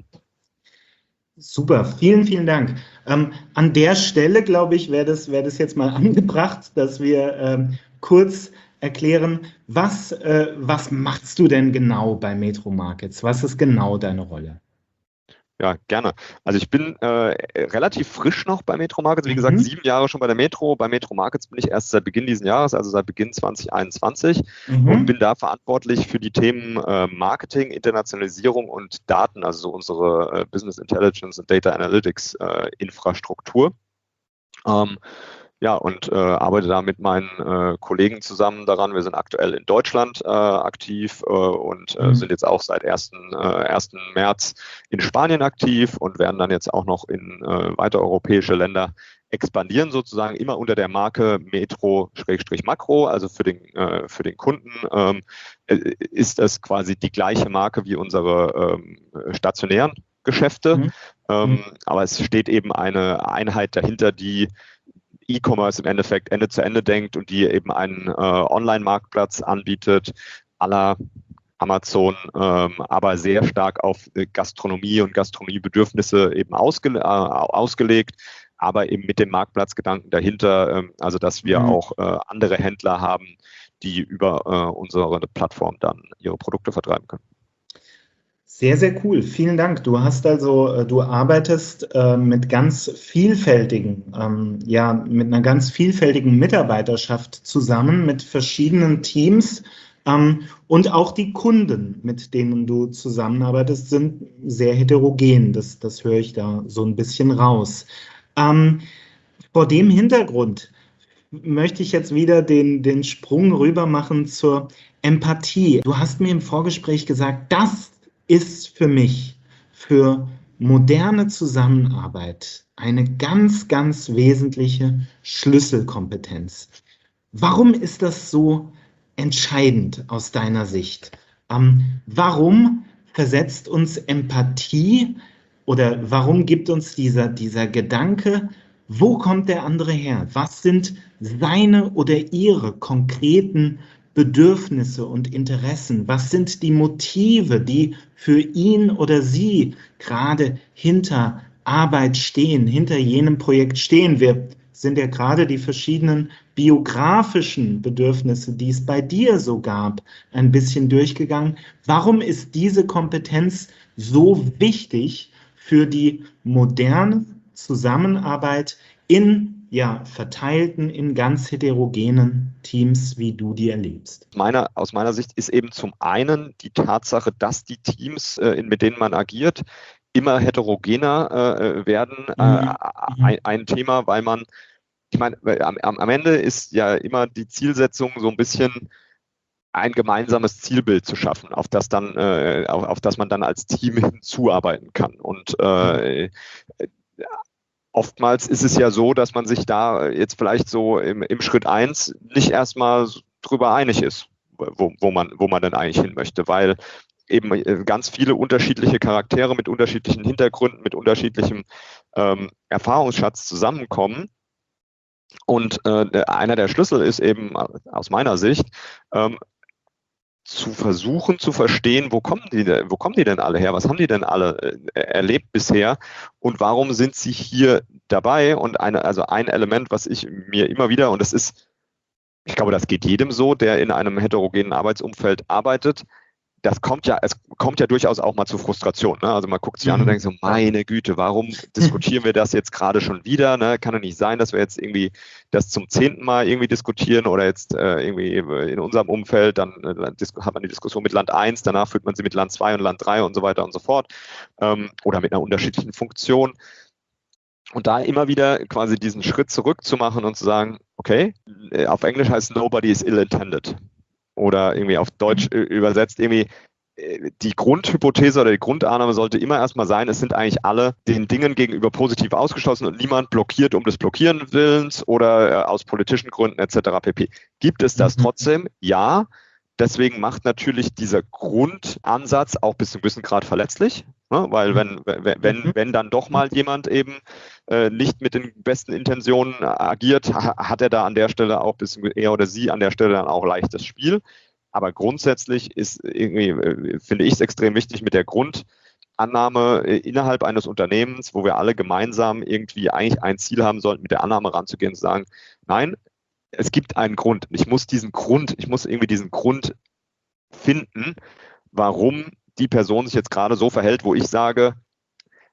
Super, vielen, vielen Dank. Ähm, an der Stelle, glaube ich, wäre das, wäre das jetzt mal angebracht, dass wir ähm, kurz erklären, was, äh, was machst du denn genau bei Metro Markets? Was ist genau deine Rolle? Ja, gerne. Also ich bin äh, relativ frisch noch bei Metro Markets. Wie gesagt, Mhm. sieben Jahre schon bei der Metro. Bei Metro Markets bin ich erst seit Beginn dieses Jahres, also seit Beginn zwanzig einundzwanzig, und Mhm. bin da verantwortlich für die Themen äh, Marketing, Internationalisierung und Daten, also so unsere äh, Business Intelligence und Data Analytics äh, Infrastruktur. Ähm, ja, und äh, arbeite da mit meinen äh, Kollegen zusammen daran. Wir sind aktuell in Deutschland äh, aktiv äh, und äh, sind Mhm. jetzt auch seit ersten Äh, ersten März in Spanien aktiv und werden dann jetzt auch noch in äh, weitere europäische Länder expandieren, sozusagen immer unter der Marke Metro-Makro. Also für den, äh, für den Kunden ähm, äh, ist das quasi die gleiche Marke wie unsere ähm, stationären Geschäfte. Mhm. Ähm, Mhm. aber es steht eben eine Einheit dahinter, die E-Commerce im Endeffekt Ende zu Ende denkt und die eben einen äh, Online-Marktplatz anbietet, à la Amazon, ähm, aber sehr stark auf äh, Gastronomie und Gastronomiebedürfnisse eben ausge, äh, ausgelegt, aber eben mit dem Marktplatzgedanken dahinter, ähm, also dass wir Mhm. auch äh, andere Händler haben, die über äh, unsere Plattform dann ihre Produkte vertreiben können. Sehr, sehr cool. Vielen Dank. Du hast also, äh, du arbeitest äh, mit ganz vielfältigen, ähm, ja, mit einer ganz vielfältigen Mitarbeiterschaft zusammen, mit verschiedenen Teams. Ähm, und auch die Kunden, mit denen du zusammenarbeitest, sind sehr heterogen. Das, das höre ich da so ein bisschen raus. Ähm, vor dem Hintergrund möchte ich jetzt wieder den, den Sprung rüber machen zur Empathie. Du hast mir im Vorgespräch gesagt, das ist für mich, für moderne Zusammenarbeit, eine ganz, ganz wesentliche Schlüsselkompetenz. Warum ist das so entscheidend aus deiner Sicht? Ähm, warum versetzt uns Empathie oder warum gibt uns dieser, dieser Gedanke, wo kommt der andere her? Was sind seine oder ihre konkreten Bedürfnisse und Interessen? Was sind die Motive, die für ihn oder sie gerade hinter Arbeit stehen, hinter jenem Projekt stehen? Wir sind ja gerade die verschiedenen biografischen Bedürfnisse, die es bei dir so gab, ein bisschen durchgegangen. Warum ist diese Kompetenz so wichtig für die moderne Zusammenarbeit in ja, verteilten, in ganz heterogenen Teams, wie du die erlebst? Meiner, aus meiner Sicht ist eben zum einen die Tatsache, dass die Teams, äh, mit denen man agiert, immer heterogener äh, werden, äh, Mhm. ein, Mhm. ein Thema, weil man, ich meine, am, am Ende ist ja immer die Zielsetzung so ein bisschen ein gemeinsames Zielbild zu schaffen, auf das dann, äh, auf, auf das man dann als Team hinzuarbeiten kann. Und äh, oftmals ist es ja so, dass man sich da jetzt vielleicht so im, im Schritt eins nicht erstmal drüber einig ist, wo, wo, man, wo man denn eigentlich hin möchte, weil eben ganz viele unterschiedliche Charaktere mit unterschiedlichen Hintergründen, mit unterschiedlichem ähm, Erfahrungsschatz zusammenkommen. Und äh, einer der Schlüssel ist eben aus meiner Sicht, ähm, zu versuchen zu verstehen, wo kommen die denn, wo kommen die denn alle her? Was haben die denn alle äh, erlebt bisher? Und warum sind sie hier dabei? Und eine, also ein Element, was ich mir immer wieder, und das ist, ich glaube, das geht jedem so, der in einem heterogenen Arbeitsumfeld arbeitet, das kommt ja, es kommt ja durchaus auch mal zu Frustration. Ne? Also man guckt sich an und Mhm. denkt so, meine Güte, warum diskutieren wir das jetzt gerade schon wieder? Ne? Kann doch nicht sein, dass wir jetzt irgendwie das zum zehnten Mal irgendwie diskutieren oder jetzt äh, irgendwie in unserem Umfeld, dann äh, hat man die Diskussion mit Land eins, danach führt man sie mit Land zwei und Land drei und so weiter und so fort. Ähm, oder mit einer unterschiedlichen Funktion. Und da immer wieder quasi diesen Schritt zurück zu machen und zu sagen, okay, auf Englisch heißt nobody is ill-intended. Oder irgendwie auf Deutsch äh, übersetzt, irgendwie äh, die Grundhypothese oder die Grundannahme sollte immer erstmal sein, es sind eigentlich alle den Dingen gegenüber positiv ausgeschlossen und niemand blockiert um des Blockierens Willens oder äh, aus politischen Gründen et cetera pp. Gibt es das Mhm. trotzdem? Ja. Deswegen macht natürlich dieser Grundansatz auch bis zu einem gewissen Grad verletzlich, ne? Weil wenn, wenn, Mhm. wenn dann doch mal jemand eben äh, nicht mit den besten Intentionen agiert, ha, hat er da an der Stelle auch bis er oder sie an der Stelle dann auch leichtes Spiel. Aber grundsätzlich ist irgendwie, äh, finde ich es extrem wichtig mit der Grundannahme äh, innerhalb eines Unternehmens, wo wir alle gemeinsam irgendwie eigentlich ein Ziel haben sollten, mit der Annahme ranzugehen und zu sagen, nein, es gibt einen Grund. Ich muss diesen Grund, ich muss irgendwie diesen Grund finden, warum die Person sich jetzt gerade so verhält, wo ich sage,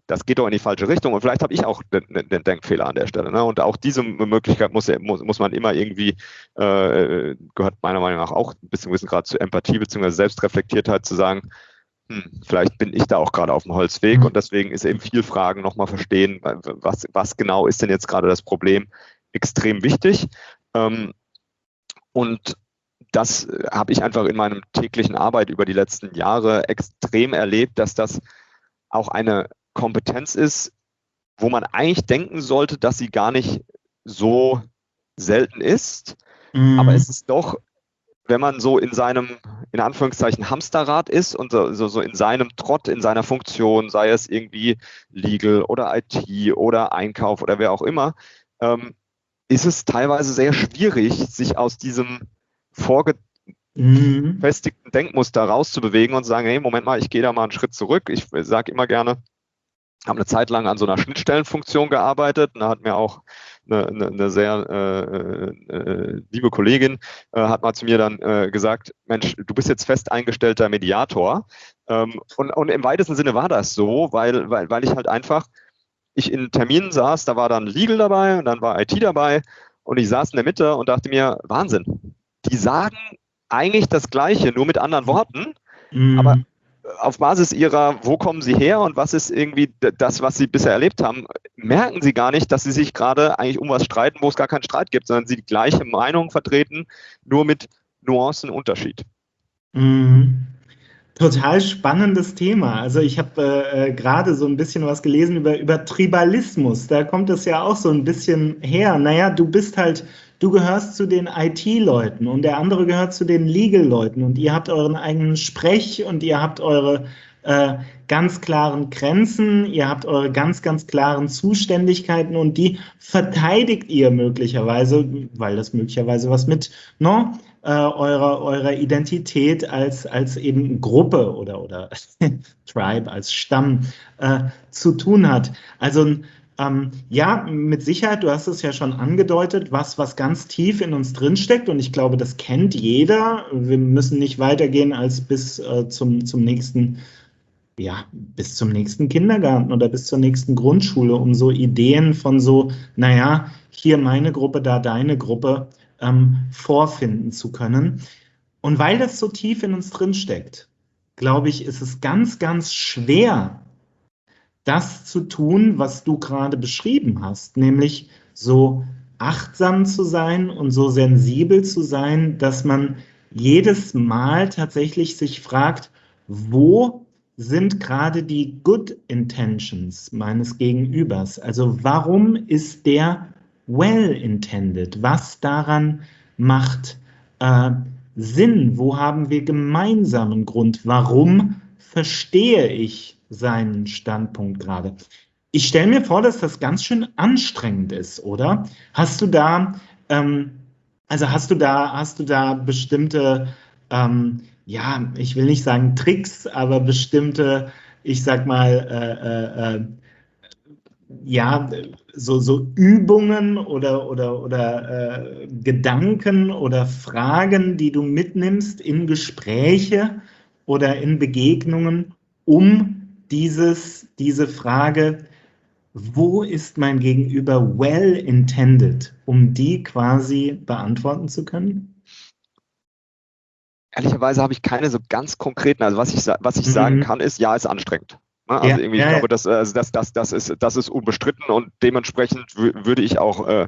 das geht doch in die falsche Richtung und vielleicht habe ich auch den, den Denkfehler an der Stelle. Ne? Und auch diese Möglichkeit muss, muss, muss man immer irgendwie, äh, gehört meiner Meinung nach auch ein bisschen Wissen gerade zu Empathie bzw. Selbstreflektiertheit zu sagen, hm, vielleicht bin ich da auch gerade auf dem Holzweg mhm. und deswegen ist eben viel Fragen nochmal verstehen, was, was genau ist denn jetzt gerade das Problem, extrem wichtig. Ähm, und das habe ich einfach in meinem täglichen Arbeit über die letzten Jahre extrem erlebt, dass das auch eine Kompetenz ist, wo man eigentlich denken sollte, dass sie gar nicht so selten ist. Mhm. Aber es ist doch, wenn man so in seinem, in Anführungszeichen, Hamsterrad ist und so, so, so in seinem Trott, in seiner Funktion, sei es irgendwie Legal oder I T oder Einkauf oder wer auch immer, ähm, ist es teilweise sehr schwierig, sich aus diesem vorgefestigten mhm. Denkmuster rauszubewegen und zu sagen, hey, Moment mal, ich gehe da mal einen Schritt zurück. Ich sage immer gerne, habe eine Zeit lang an so einer Schnittstellenfunktion gearbeitet. Und da hat mir auch eine, eine, eine sehr äh, äh, liebe Kollegin äh, hat mal zu mir dann äh, gesagt, Mensch, du bist jetzt fest eingestellter Mediator. Ähm, und, und im weitesten Sinne war das so, weil, weil, weil ich halt einfach, ich in Terminen saß, da war dann Legal dabei und dann war I T dabei und ich saß in der Mitte und dachte mir, Wahnsinn, die sagen eigentlich das Gleiche, nur mit anderen Worten, mm. aber auf Basis ihrer, wo kommen sie her und was ist irgendwie das, was sie bisher erlebt haben, merken sie gar nicht, dass sie sich gerade eigentlich um was streiten, wo es gar keinen Streit gibt, sondern sie die gleiche Meinung vertreten, nur mit Nuancenunterschied. Mhm. Total spannendes Thema. Also ich habe äh, gerade so ein bisschen was gelesen über, über Tribalismus. Da kommt es ja auch so ein bisschen her. Naja, du bist halt, du gehörst zu den I T-Leuten und der andere gehört zu den Legal-Leuten und ihr habt euren eigenen Sprech und ihr habt eure äh, ganz klaren Grenzen, ihr habt eure ganz, ganz klaren Zuständigkeiten und die verteidigt ihr möglicherweise, weil das möglicherweise was mit, no? Äh, eurer, eurer Identität als, als eben Gruppe oder, oder Tribe, als Stamm äh, zu tun hat. Also ähm, ja, mit Sicherheit, du hast es ja schon angedeutet, was, was ganz tief in uns drinsteckt und ich glaube, das kennt jeder. Wir müssen nicht weitergehen als bis äh, zum, zum nächsten ja, bis zum nächsten Kindergarten oder bis zur nächsten Grundschule, um so Ideen von so, naja, hier meine Gruppe, da deine Gruppe ähm, vorfinden zu können. Und weil das so tief in uns drinsteckt, glaube ich, ist es ganz, ganz schwer, das zu tun, was du gerade beschrieben hast, nämlich so achtsam zu sein und so sensibel zu sein, dass man jedes Mal tatsächlich sich fragt, wo sind gerade die Good Intentions meines Gegenübers? Also warum ist der well intended? Was daran macht äh, Sinn? Wo haben wir gemeinsamen Grund? Warum verstehe ich seinen Standpunkt gerade? Ich stelle mir vor, dass das ganz schön anstrengend ist, oder? Hast du da, ähm, also hast du da, hast du da bestimmte ähm, ja, ich will nicht sagen Tricks, aber bestimmte, ich sag mal, äh, äh, ja, so, so Übungen oder, oder, oder äh, Gedanken oder Fragen, die du mitnimmst in Gespräche oder in Begegnungen, um dieses, diese Frage, wo ist mein Gegenüber well intended, um die quasi beantworten zu können? Ehrlicherweise habe ich keine so ganz konkreten, also was ich, was ich mhm. sagen kann, ist, ja, ist anstrengend. Also ja, irgendwie, ich ja, glaube, das, also das, das, das, ist, das ist unbestritten und dementsprechend würde ich auch äh,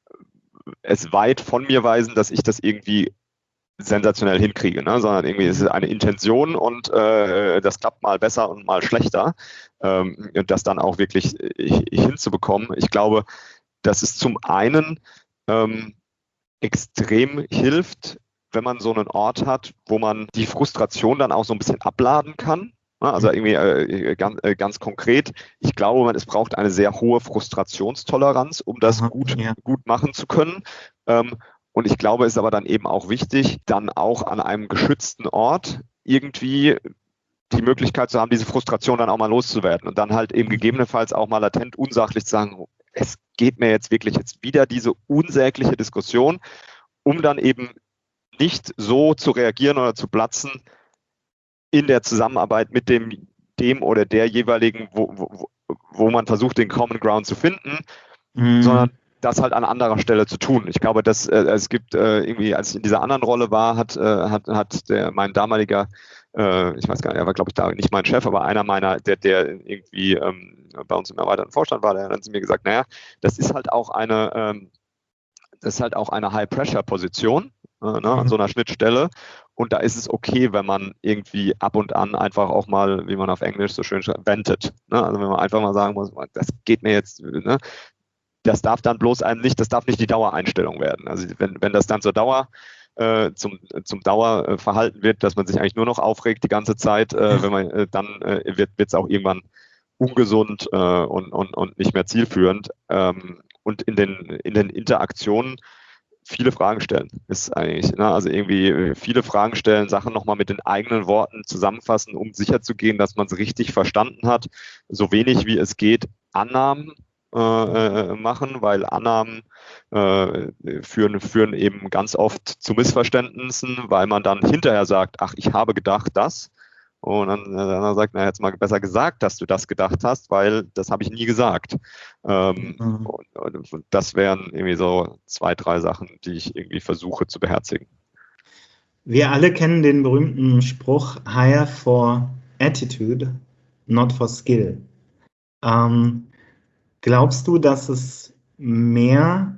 es weit von mir weisen, dass ich das irgendwie sensationell hinkriege, ne? Sondern irgendwie ist es eine Intention und äh, das klappt mal besser und mal schlechter, ähm, das dann auch wirklich hinzubekommen. Ich glaube, dass es zum einen ähm, extrem hilft, wenn man so einen Ort hat, wo man die Frustration dann auch so ein bisschen abladen kann. Also irgendwie äh, ganz, äh, ganz konkret, ich glaube, man, es braucht eine sehr hohe Frustrationstoleranz, um das Aha, gut, ja. gut machen zu können. Ähm, und ich glaube, es ist aber dann eben auch wichtig, dann auch an einem geschützten Ort irgendwie die Möglichkeit zu haben, diese Frustration dann auch mal loszuwerden und dann halt eben gegebenenfalls auch mal latent unsachlich zu sagen, es geht mir jetzt wirklich jetzt wieder diese unsägliche Diskussion, um dann eben nicht so zu reagieren oder zu platzen in der Zusammenarbeit mit dem, dem oder der jeweiligen, wo, wo, wo man versucht, den Common Ground zu finden, Mhm. sondern das halt an anderer Stelle zu tun. Ich glaube, dass äh, es gibt äh, irgendwie, als ich in dieser anderen Rolle war, hat, äh, hat, hat der, mein damaliger, äh, ich weiß gar nicht, er war, glaube ich, da nicht mein Chef, aber einer meiner, der, der irgendwie ähm, bei uns im erweiterten Vorstand war, der hat dann zu mir gesagt, naja, das ist halt auch eine, ähm, das ist halt auch eine High-Pressure-Position, äh, ne, mhm. an so einer Schnittstelle. Und da ist es okay, wenn man irgendwie ab und an einfach auch mal, wie man auf Englisch so schön schreibt, ventet. Ne? Also wenn man einfach mal sagen muss, das geht mir jetzt, ne? Das darf dann bloß einem nicht, das darf nicht die Dauereinstellung werden. Also wenn, wenn das dann zur Dauer, äh, zum, zum Dauerverhalten wird, dass man sich eigentlich nur noch aufregt die ganze Zeit, äh, wenn man, äh, dann äh, wird es auch irgendwann ungesund äh, und, und, und nicht mehr zielführend. Ähm, und in den, in den Interaktionen viele Fragen stellen ist eigentlich, ne? Also irgendwie viele Fragen stellen, Sachen nochmal mit den eigenen Worten zusammenfassen, um sicherzugehen, dass man es richtig verstanden hat, so wenig wie es geht, Annahmen Äh, machen, weil Annahmen äh, führen, führen eben ganz oft zu Missverständnissen, weil man dann hinterher sagt, ach, ich habe gedacht das. Und dann, dann sagt, na, jetzt mal besser gesagt, dass du das gedacht hast, weil das habe ich nie gesagt. Ähm, mhm. und, und das wären irgendwie so zwei, drei Sachen, die ich irgendwie versuche zu beherzigen. Wir alle kennen den berühmten Spruch, hire for attitude, not for skill. Ähm, Glaubst du, dass es mehr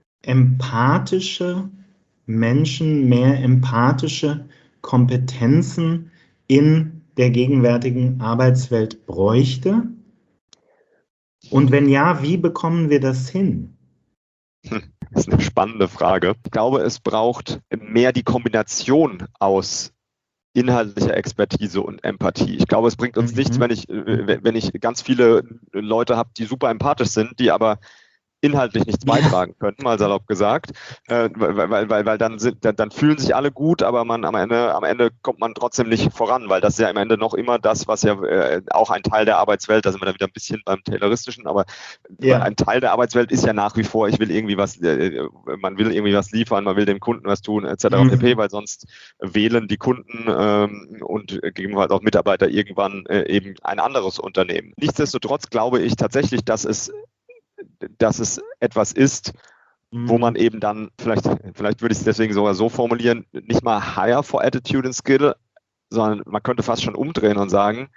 empathische Menschen, mehr empathische Kompetenzen in der gegenwärtigen Arbeitswelt bräuchte? Und wenn ja, wie bekommen wir das hin? Das ist eine spannende Frage. Ich glaube, es braucht mehr die Kombination aus inhaltlicher Expertise und Empathie. Ich glaube, es bringt uns mhm. nichts, wenn ich, wenn ich ganz viele Leute habe, die super empathisch sind, die aber inhaltlich nichts beitragen ja. können, mal salopp gesagt, äh, weil, weil, weil, weil dann, sind, dann, dann fühlen sich alle gut, aber man am Ende, am Ende kommt man trotzdem nicht voran, weil das ist ja am Ende noch immer das, was ja äh, auch ein Teil der Arbeitswelt, da sind wir dann wieder ein bisschen beim Tayloristischen, aber ja. ein Teil der Arbeitswelt ist ja nach wie vor, ich will irgendwie was, äh, man will irgendwie was liefern, man will dem Kunden was tun, et cetera mhm. pp., weil sonst wählen die Kunden ähm, und gegebenenfalls auch Mitarbeiter irgendwann äh, eben ein anderes Unternehmen. Nichtsdestotrotz glaube ich tatsächlich, dass es dass es etwas ist, mhm. wo man eben dann, vielleicht, vielleicht würde ich es deswegen sogar so formulieren, nicht mal hire for attitude and skill, sondern man könnte fast schon umdrehen und sagen,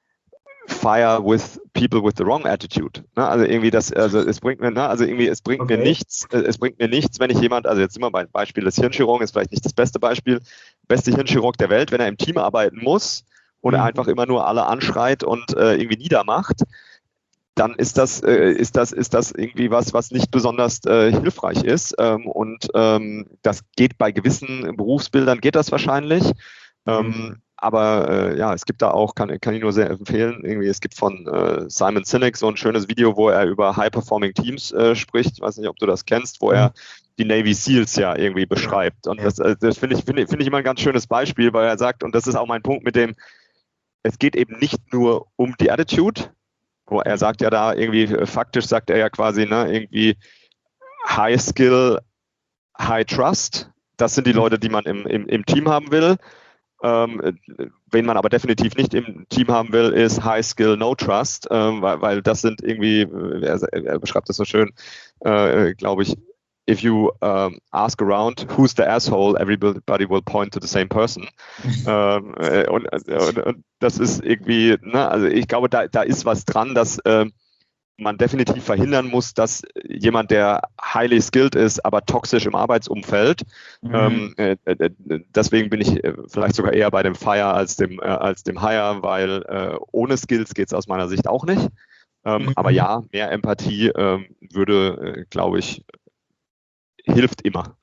fire with people with the wrong attitude. Ne? Also irgendwie das, also es bringt mir, ne? also irgendwie es bringt okay. mir nichts, es bringt mir nichts, wenn ich jemand, also jetzt sind wir beim Beispiel des Hirnchirurgen, ist vielleicht nicht das beste Beispiel, beste Hirnchirurg der Welt, wenn er im Team arbeiten muss und mhm. er einfach immer nur alle anschreit und äh, irgendwie niedermacht, dann ist das, äh, ist das, ist das irgendwie was, was nicht besonders äh, hilfreich ist. Ähm, und ähm, das geht bei gewissen Berufsbildern, geht das wahrscheinlich. Mhm. Ähm, aber äh, ja, es gibt da auch, kann, kann ich nur sehr empfehlen, irgendwie, es gibt von äh, Simon Sinek so ein schönes Video, wo er über High-Performing Teams äh, spricht. Ich weiß nicht, ob du das kennst, wo mhm. er die Navy Seals ja irgendwie beschreibt. Und ja. das, das finde ich, finde finde ich immer ein ganz schönes Beispiel, weil er sagt, und das ist auch mein Punkt mit dem, es geht eben nicht nur um die Attitude, wo er sagt ja da irgendwie, faktisch sagt er ja quasi, ne, irgendwie High Skill, High Trust. Das sind die Leute, die man im, im, im Team haben will. Ähm, wen man aber definitiv nicht im Team haben will, ist High Skill, No Trust, ähm, weil, weil das sind irgendwie, er, er beschreibt das so schön, äh, glaube ich, if you um, ask around who's the asshole, everybody will point to the same person. ähm, und, und, und das ist irgendwie, ne, also ich glaube, da, da ist was dran, dass äh, man definitiv verhindern muss, dass jemand, der highly skilled ist, aber toxisch im Arbeitsumfeld, mhm. ähm, äh, äh, deswegen bin ich vielleicht sogar eher bei dem Fire als dem, äh, als dem Hire, weil äh, ohne Skills geht es aus meiner Sicht auch nicht. Ähm, mhm. Aber ja, mehr Empathie ähm, würde, äh, glaube ich, hilft immer.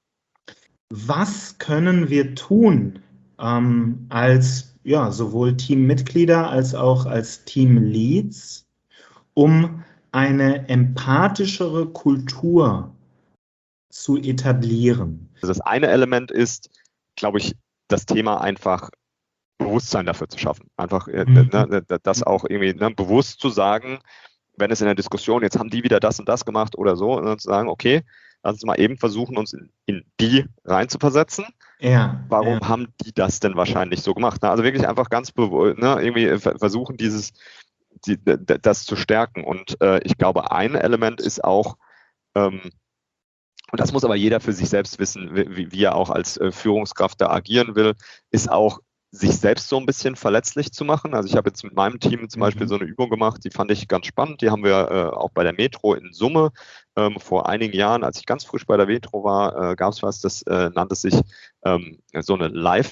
Was können wir tun ähm, als ja, sowohl Teammitglieder als auch als Teamleads, um eine empathischere Kultur zu etablieren? Das eine Element ist, glaube ich, das Thema einfach Bewusstsein dafür zu schaffen. Einfach mhm. ne, das auch irgendwie ne, bewusst zu sagen, wenn es in der Diskussion, jetzt haben die wieder das und das gemacht oder so, und dann zu sagen, okay, lass uns mal eben versuchen, uns in, in die reinzuversetzen. Ja, Warum ja. haben die das denn wahrscheinlich so gemacht? Also wirklich einfach ganz bewusst, ne, irgendwie versuchen, dieses, die, das zu stärken. Und äh, ich glaube, ein Element ist auch, ähm, und das muss aber jeder für sich selbst wissen, wie, wie er auch als äh, Führungskraft da agieren will, ist auch, sich selbst so ein bisschen verletzlich zu machen. Also ich habe jetzt mit meinem Team zum Beispiel so eine Übung gemacht, die fand ich ganz spannend. Die haben wir äh, auch bei der Metro in Summe ähm, vor einigen Jahren, als ich ganz frisch bei der Metro war, äh, gab es was, das äh, nannte sich ähm, so eine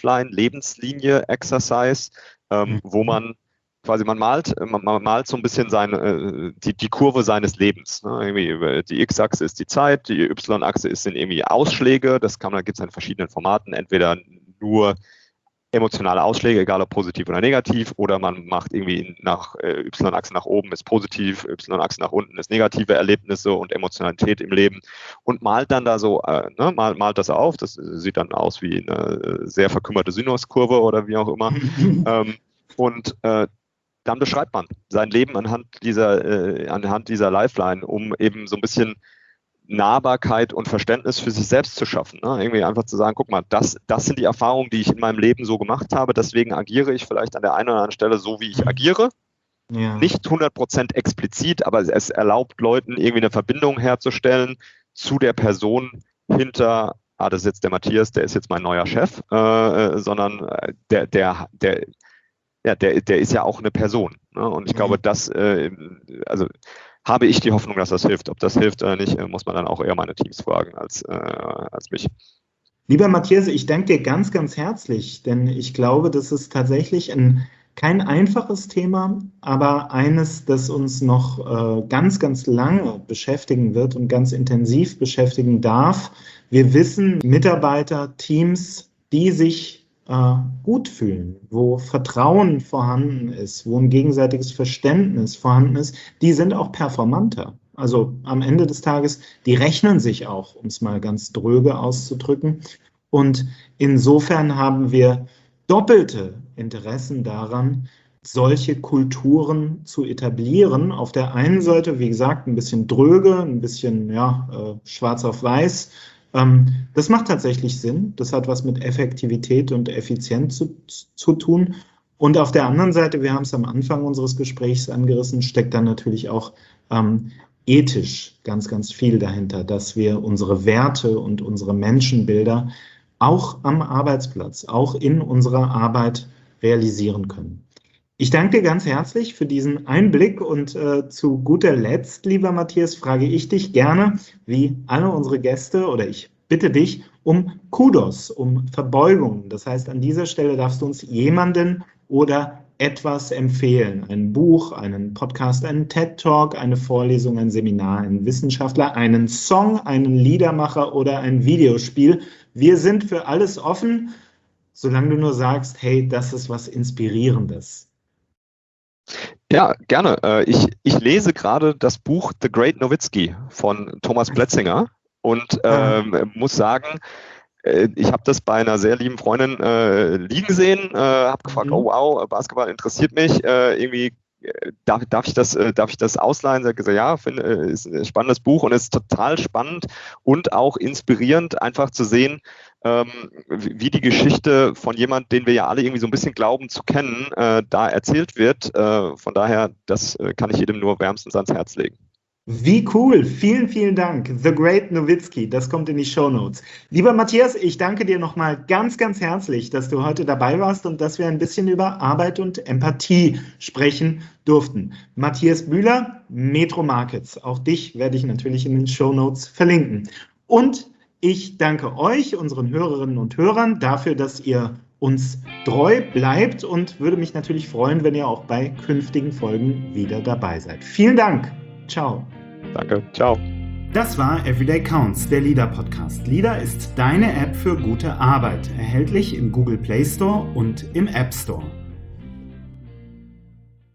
Lifeline-Lebenslinie-Exercise, ähm, mhm. wo man quasi, man malt, man, man malt so ein bisschen seine, äh, die, die Kurve seines Lebens. Ne? Irgendwie die X-Achse ist die Zeit, die Y-Achse ist, sind irgendwie Ausschläge. Das kann man, gibt es in verschiedenen Formaten, entweder nur emotionale Ausschläge, egal ob positiv oder negativ, oder man macht irgendwie nach äh, Y-Achse nach oben ist positiv, Y-Achse nach unten ist negative Erlebnisse und Emotionalität im Leben und malt dann da so, äh, ne, malt, malt das auf, das sieht dann aus wie eine sehr verkümmerte Sinuskurve oder wie auch immer. ähm, und äh, dann beschreibt man sein Leben anhand dieser, äh, anhand dieser Lifeline, um eben so ein bisschen Nahbarkeit und Verständnis für sich selbst zu schaffen. Ne? Irgendwie einfach zu sagen, guck mal, das, das sind die Erfahrungen, die ich in meinem Leben so gemacht habe, deswegen agiere ich vielleicht an der einen oder anderen Stelle so, wie ich agiere. Ja. Nicht hundert Prozent explizit, aber es erlaubt Leuten irgendwie eine Verbindung herzustellen zu der Person hinter, ah, das ist jetzt der Matthias, der ist jetzt mein neuer Chef, äh, sondern der, der, der, ja, der, der ist ja auch eine Person. Ne? Und ich mhm. glaube, das, äh, also habe ich die Hoffnung, dass das hilft. Ob das hilft oder nicht, muss man dann auch eher meine Teams fragen als, äh, als mich. Lieber Matthias, ich danke dir ganz, ganz herzlich, denn ich glaube, das ist tatsächlich ein, kein einfaches Thema, aber eines, das uns noch äh, ganz, ganz lange beschäftigen wird und ganz intensiv beschäftigen darf. Wir wissen, Mitarbeiter, Teams, die sich gut fühlen, wo Vertrauen vorhanden ist, wo ein gegenseitiges Verständnis vorhanden ist, die sind auch performanter. Also am Ende des Tages, die rechnen sich auch, um es mal ganz dröge auszudrücken. Und insofern haben wir doppelte Interessen daran, solche Kulturen zu etablieren. Auf der einen Seite, wie gesagt, ein bisschen dröge, ein bisschen ja, äh, schwarz auf weiß. Das macht tatsächlich Sinn. Das hat was mit Effektivität und Effizienz zu, zu tun. Und auf der anderen Seite, wir haben es am Anfang unseres Gesprächs angerissen, steckt dann natürlich auch ähm, ethisch ganz, ganz viel dahinter, dass wir unsere Werte und unsere Menschenbilder auch am Arbeitsplatz, auch in unserer Arbeit realisieren können. Ich danke dir ganz herzlich für diesen Einblick und äh, zu guter Letzt, lieber Matthias, frage ich dich gerne, wie alle unsere Gäste, oder ich bitte dich um Kudos, um Verbeugung. Das heißt, an dieser Stelle darfst du uns jemanden oder etwas empfehlen. Ein Buch, einen Podcast, einen TED-Talk, eine Vorlesung, ein Seminar, einen Wissenschaftler, einen Song, einen Liedermacher oder ein Videospiel. Wir sind für alles offen, solange du nur sagst, hey, das ist was Inspirierendes. Ja, gerne. Ich, ich lese gerade das Buch The Great Nowitzki von Thomas Pletzinger und ähm, muss sagen, ich habe das bei einer sehr lieben Freundin äh, liegen sehen, äh, habe gefragt, mhm. oh wow, Basketball interessiert mich, äh, irgendwie darf, darf, ich das, äh, darf ich das ausleihen? Sie hat gesagt, ja, finde, ist ein spannendes Buch und es ist total spannend und auch inspirierend, einfach zu sehen, ähm, wie die Geschichte von jemand, den wir ja alle irgendwie so ein bisschen glauben zu kennen, äh, da erzählt wird. Äh, von daher, das äh, kann ich jedem nur wärmstens ans Herz legen. Wie cool. Vielen, vielen Dank. The Great Nowitzki, das kommt in die Shownotes. Lieber Matthias, ich danke dir nochmal ganz, ganz herzlich, dass du heute dabei warst und dass wir ein bisschen über Arbeit und Empathie sprechen durften. Matthias Bühler, Metro Markets. Auch dich werde ich natürlich in den Shownotes verlinken. Und ich danke euch, unseren Hörerinnen und Hörern, dafür, dass ihr uns treu bleibt und würde mich natürlich freuen, wenn ihr auch bei künftigen Folgen wieder dabei seid. Vielen Dank. Ciao. Danke. Ciao. Das war Everyday Counts, der LEADER Podcast. LEADER ist deine App für gute Arbeit, erhältlich im Google Play Store und im App Store.